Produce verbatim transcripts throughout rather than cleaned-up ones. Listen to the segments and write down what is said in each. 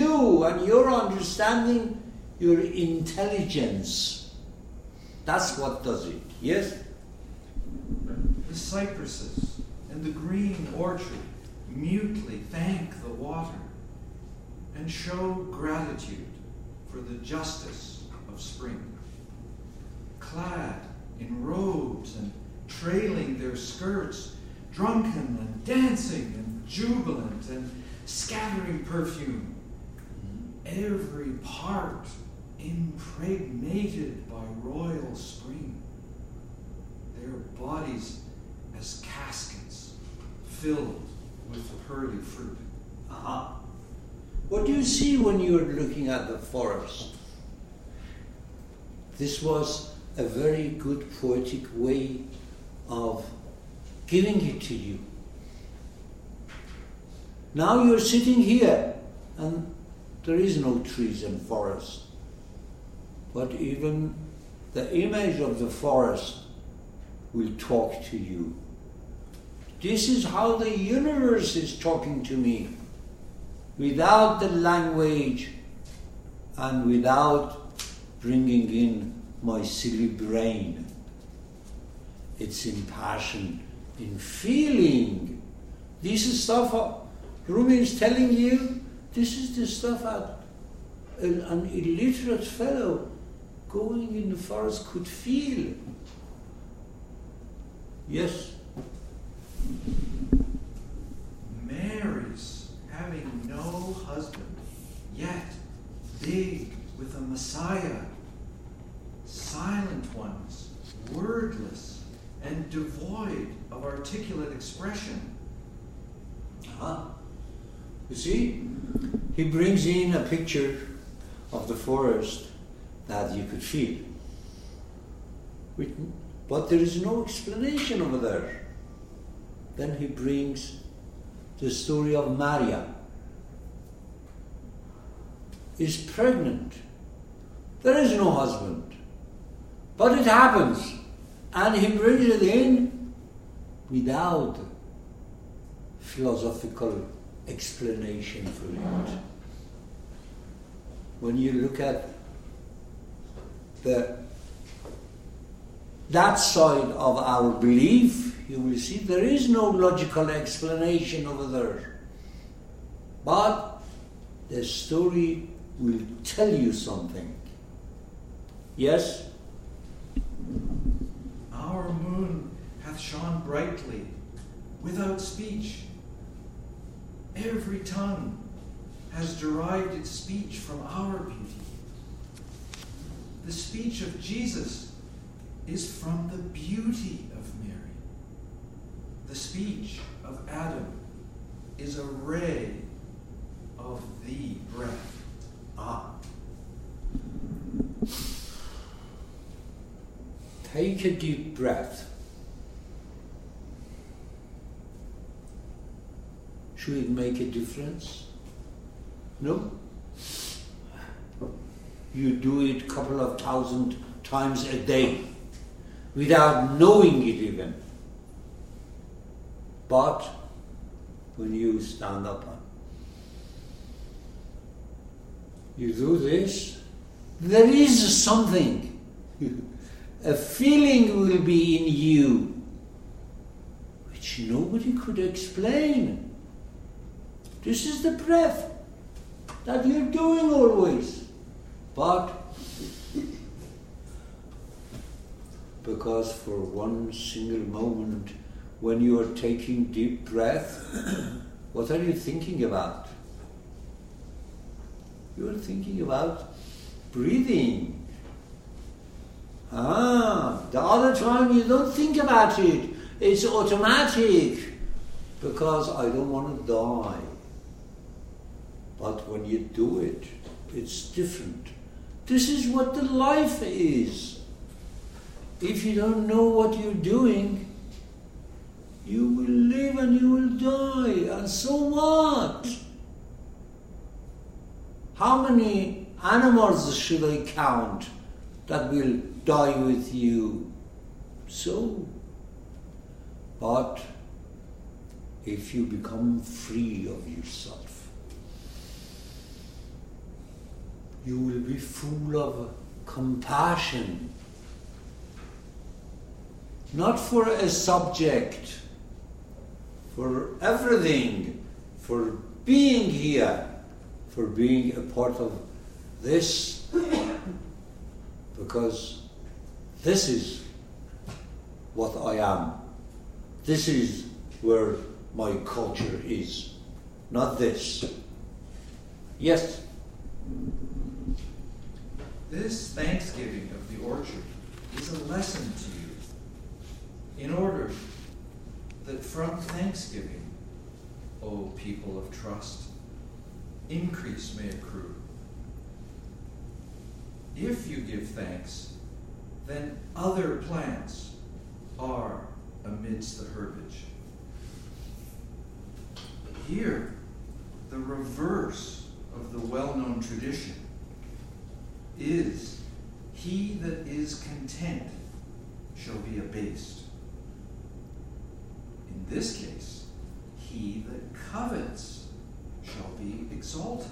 you and your understanding, your intelligence. That's what does it. Yes? The cypresses and the green orchard mutely thank the water and show gratitude for the justice of spring. Clad in robes and trailing their skirts, drunken and dancing and jubilant and scattering perfume, every part impregnated by royal spring, their bodies as caskets filled with the pearly fruit. Uh-huh. What do you see when you're looking at the forest? This was a very good poetic way of giving it to you. Now you're sitting here and there is no trees and forest. But even the image of the forest will talk to you. This is how the universe is talking to me, without the language and without bringing in my silly brain. It's in passion, in feeling. This is stuff Rumi is telling you, this is the stuff that an, an illiterate fellow going in the forest could feel. Yes? Mary's having no husband, yet big with a Messiah. Silent ones, wordless and devoid of articulate expression. Uh-huh. You see, he brings in a picture of the forest that you could feel. But there is no explanation over there. Then he brings the story of Maria. Is pregnant. There is no husband. But it happens. And he brings it in without philosophical explanation for it. When you look at the that side of our belief, you will see there is no logical explanation over there. But the story will tell you something. Yes? Our moon hath shone brightly, without speech. Every tongue has derived its speech from our beauty. The speech of Jesus is from the beauty of Mary. The speech of Adam is a ray of the breath. Ah. Take a deep breath. Should it make a difference? No? You do it a couple of thousand times a day without knowing it even. But when you stand up, you do this, there is something. A feeling will be in you which nobody could explain. This is the breath that you're doing always. But because for one single moment when you are taking deep breath, what are you thinking about? You are thinking about breathing. Ah, the other time you don't think about it. It's automatic. Because I don't want to die. But when you do it, it's different. This is what the life is. If you don't know what you're doing, you will live and you will die. And so what? How many animals should I count that will die with you? So, but if you become free of yourself, you will be full of compassion. Not for a subject, for everything, for being here, for being a part of this, because this is what I am. This is where my culture is, not this. Yes? This Thanksgiving of the orchard is a lesson to you, in order that from Thanksgiving, O people of trust, increase may accrue. If you give thanks, then other plants are amidst the herbage. Here, the reverse of the well-known tradition is, he that is content shall be abased. In this case, he that covets shall be exalted.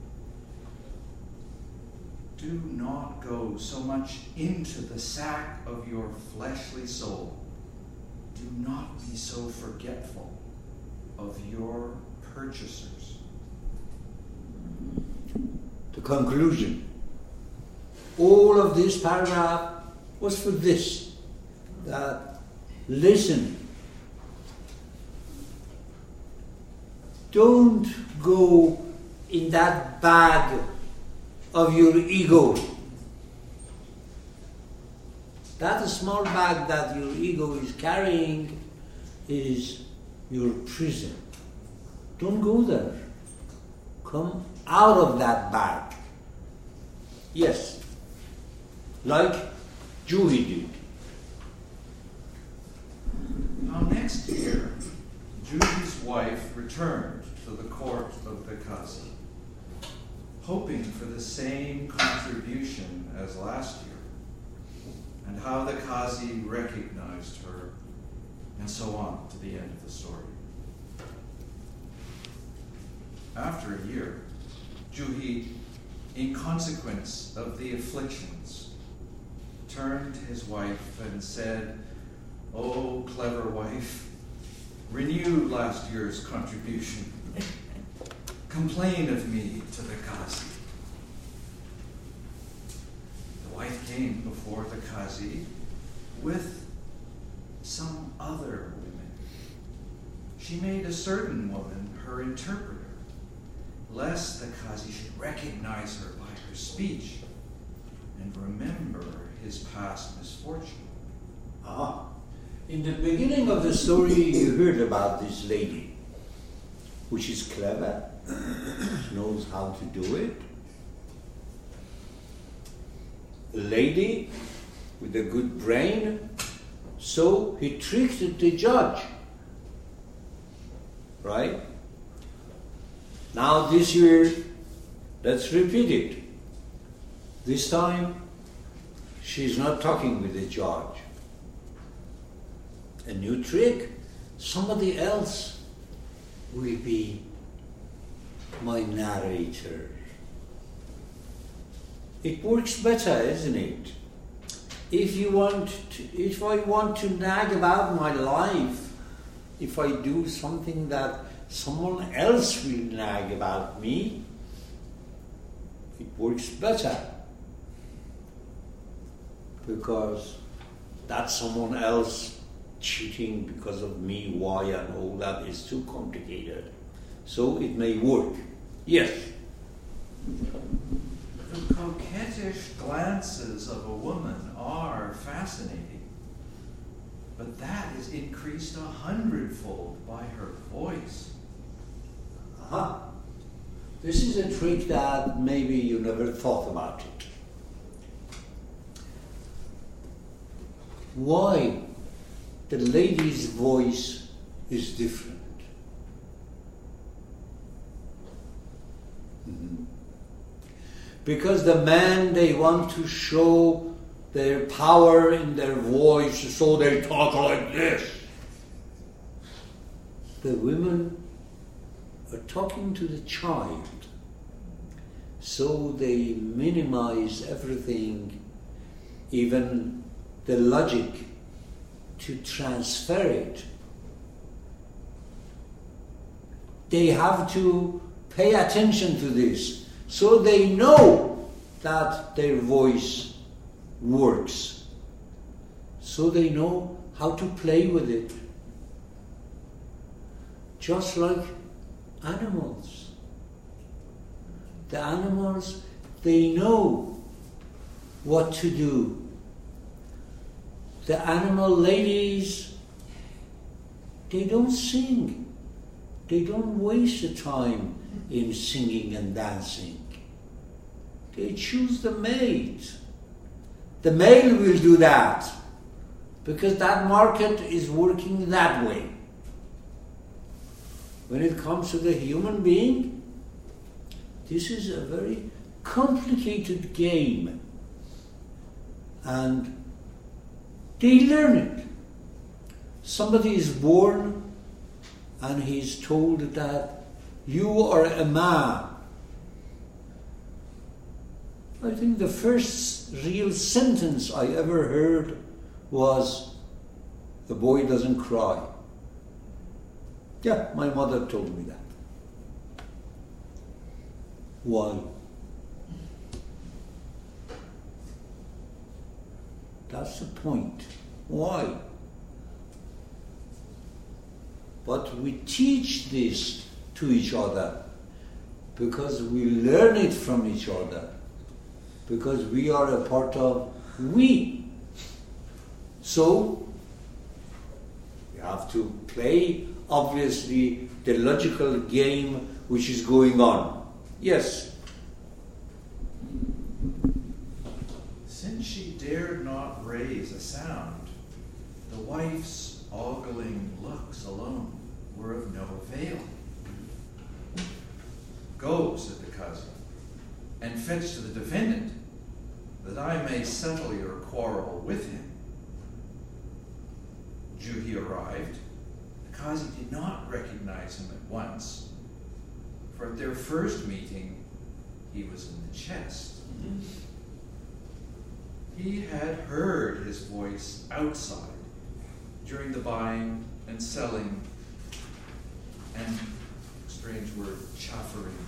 Do not go so much into the sack of your fleshly soul. Do not be so forgetful of your purchasers. The conclusion. All of this paragraph was for this, that listen, don't go in that bag of your ego. That small bag that your ego is carrying is your prison. Don't go there. Come out of that bag. Yes, like Juhi did. Now next year, Juhi's wife returned to the court of the Qazi, hoping for the same contribution as last year, and how the Qazi recognized her, and so on to the end of the story. After a year, Juhi, in consequence of the afflictions, turned to his wife and said, "O clever wife, renew last year's contribution. Complain of me to the Qazi." The wife came before the Qazi with some other women. She made a certain woman her interpreter, lest the Qazi should recognize her by her speech and remember his past misfortune. Ah, in the beginning of the story you heard about this lady, which is clever, knows how to do it. A lady with a good brain, so he tricked the judge. Right? Now this year, let's repeat it. This time, she's not talking with the judge. A new trick. Somebody else will be my narrator. It works better, isn't it? If you want to, if I want to nag about my life, if I do something that someone else will nag about me, it works better. Because that someone else cheating because of me, why, and all that is too complicated. So it may work. Yes? The coquettish glances of a woman are fascinating, but that is increased a hundredfold by her voice. Uh-huh. This is a trick that maybe you never thought about it. Why the lady's voice is different? Mm-hmm. Because the men, they want to show their power in their voice, so they talk like this. The women are talking to the child, so they minimize everything, even the logic, to transfer it. They have to pay attention to this, so they know that their voice works. So they know how to play with it. Just like animals. The animals, they know what to do. The animal ladies, they don't sing. They don't waste the time in singing and dancing. They choose the mate. The male will do that because that market is working that way. When it comes to the human being, this is a very complicated game. And they learn it. Somebody is born and he's told that you are a man. I think the first real sentence I ever heard was, "The boy doesn't cry." Yeah, my mother told me that. Why? That's the point. Why? But we teach this to each other because we learn it from each other, because we are a part of we. So, we have to play, obviously, the logical game which is going on. Yes? Since she dared not raise a sound, the wife's ogling looks alone were of no avail. "Go," said the cousin, "and fetch to the defendant, that I may settle your quarrel with him." Juhi arrived. The Qazi did not recognize him at once, for at their first meeting he was in the chest. Mm-hmm. He had heard his voice outside during the buying and selling and, strange word, chaffering.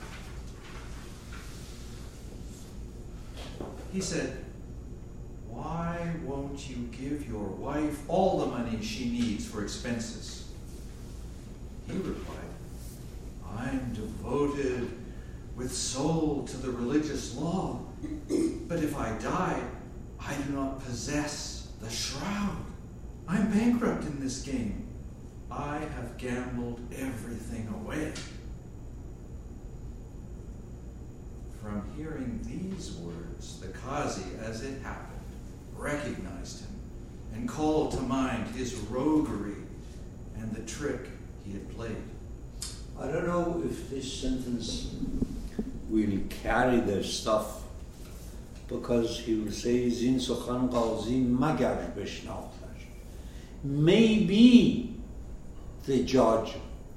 He said, "Why won't you give your wife all the money she needs for expenses?" He replied, "I'm devoted with soul to the religious law, but if I die, I do not possess the shroud. I'm bankrupt in this game. I have gambled everything away." From hearing these words, the Qazi, as it happened, recognized him and called to mind his roguery and the trick he had played. I don't know if this sentence will carry their stuff, because he will say, "Zin sukhan qazi magar beshnakhtash." Maybe the judge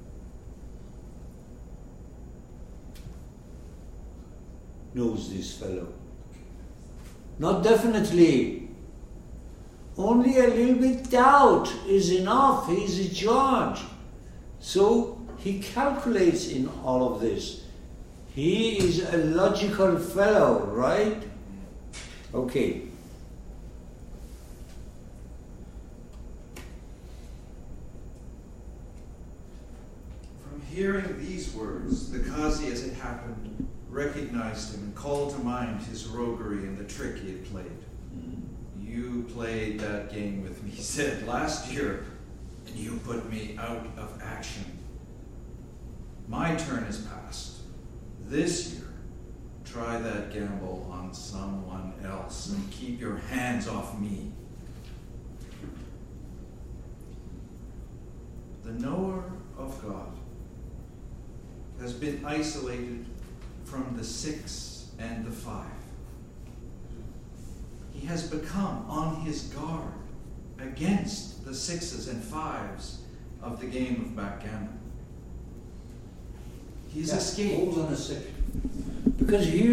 knows this fellow. Not definitely. Only a little bit doubt is enough. He's a judge. So he calculates in all of this. He is a logical fellow, right? Okay. From hearing these words, the Qazi, as it happened, recognized him and called to mind his roguery and the trick he had played. Mm-hmm. "You played that game with me," he said, "last year, and you put me out of action. My turn is past. This year, try that gamble on someone else and keep your hands off me." The knower of God has been isolated from the six and the five. He has become on his guard against the sixes and fives of the game of backgammon. He's yeah, escaped. Hold on a second. Because here